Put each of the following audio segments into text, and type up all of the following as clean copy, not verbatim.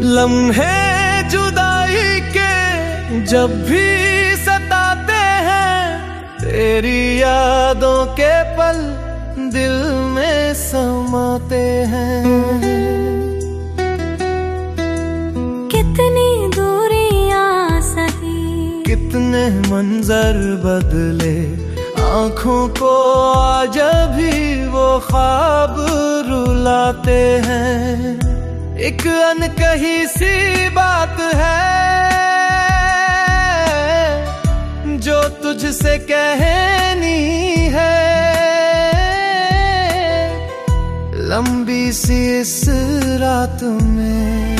लम्हे जुदाई के जब भी सताते हैं, तेरी यादों के पल दिल में समाते हैं। कितनी दूरियां सही, कितने मंजर बदले, आँखों को आज भी वो ख्वाब रुलाते हैं। एक अनकही सी बात है जो तुझसे कहनी है, लंबी सी इस रात में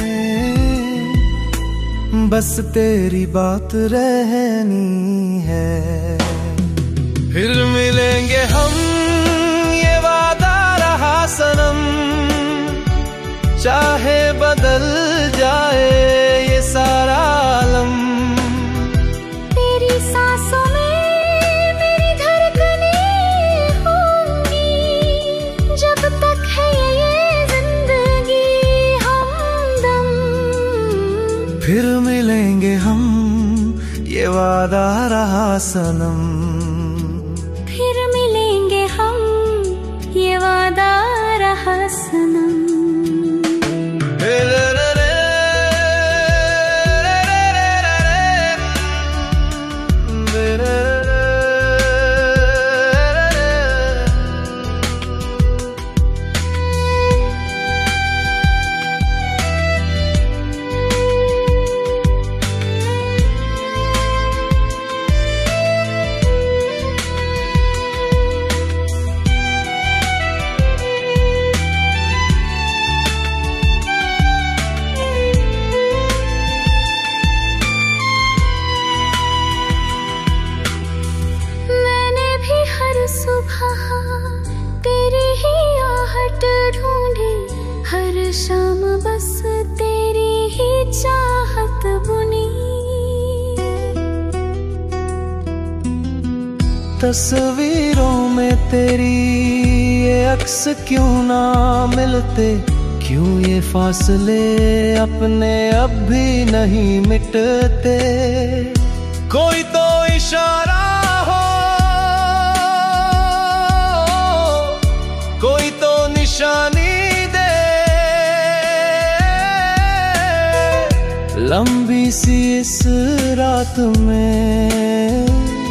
बस तेरी बात रहनी है। फिर मिलेंगे हम ये वादा रहा सनम, चाहे बदल जाए ये सारा आलम। तेरी सांसों में मेरी धड़कनें होंगी, जब तक है ये जिंदगी हमदम। फिर मिलेंगे हम ये वादा रहा सनम, फिर मिलेंगे हम ये वादा रहा सनम। तेरी ही आहट ढूंढी, हर शाम बस तेरी ही चाहत बुनी। तस्वीरों में तेरी ये अक्स क्यों ना मिलते, क्यों ये फासले अपने अब भी नहीं मिटते। कोई तो इशारा हो, कोई तो निशानी दे, लंबी सी इस रात में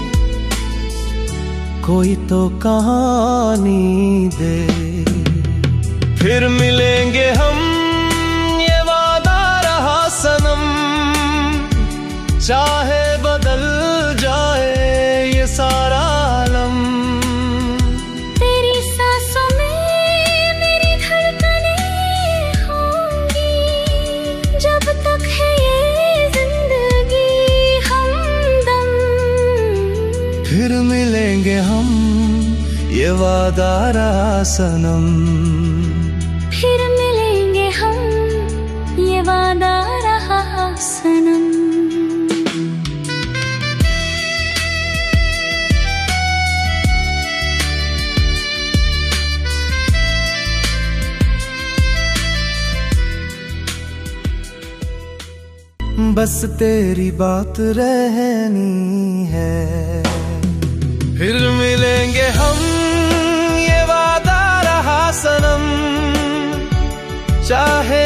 कोई तो कहानी दे। फिर मिलेंगे हम ये वादा रहा सनम, चाहे बदल जाए ये सारा आलम। तेरी सांसों में मेरी धड़कनें होंगी, जब तक है ये जिंदगी हमदम। फिर मिलेंगे हम ये वादा रहा सनम, फिर मिलेंगे हम ये वादा रहा सनम। बस तेरी बात रहनी है। फिर मिलेंगे हम ये वादा रहा सनम, चाहे